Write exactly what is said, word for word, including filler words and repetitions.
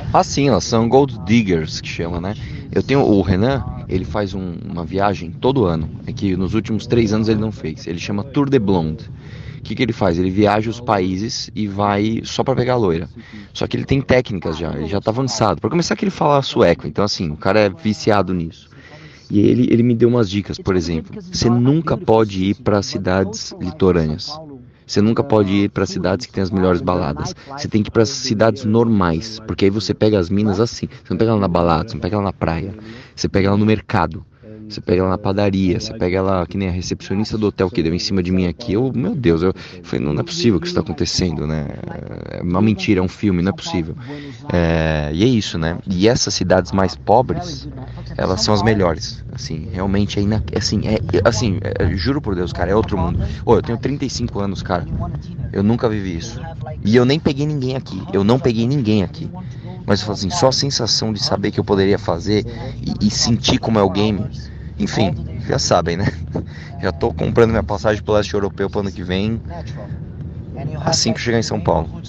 Ah, sim, elas são Gold Diggers, que chama, né? Eu tenho o Renan, ele faz um- uma viagem todo ano. É que nos últimos três anos ele não fez. Ele chama Tour de Blonde. O que, que ele faz? Ele viaja os países e vai só pra pegar loira. Só que ele tem técnicas já, ele já tá avançado. Pra começar que ele fala sueco, então assim, o cara é viciado nisso. E ele, ele me deu umas dicas, por exemplo, você nunca pode ir para cidades litorâneas. Você nunca pode ir para cidades que tem as melhores baladas. Você tem que ir para cidades normais, porque aí você pega as minas assim. Você não pega ela na balada, você não pega ela na praia. Você pega ela no mercado. Você pega ela na padaria, você pega ela que nem a recepcionista do hotel que deu em cima de mim aqui. Eu, meu Deus, eu falei, não, não é possível que isso está acontecendo, né? É uma mentira, é um filme, não é possível. É, e é isso, né? E essas cidades mais pobres, elas são as melhores. Assim, realmente é, ina... assim, é assim, é, juro por Deus, cara, é outro mundo. Ô, eu tenho trinta e cinco anos, cara. Eu nunca vivi isso. E eu nem peguei ninguém aqui. Eu não peguei ninguém aqui. Mas assim, só a sensação de saber que eu poderia fazer e, e sentir como é o game. Enfim, já sabem, né? Já tô comprando minha passagem pro leste europeu pro ano que vem, assim que chegar em São Paulo.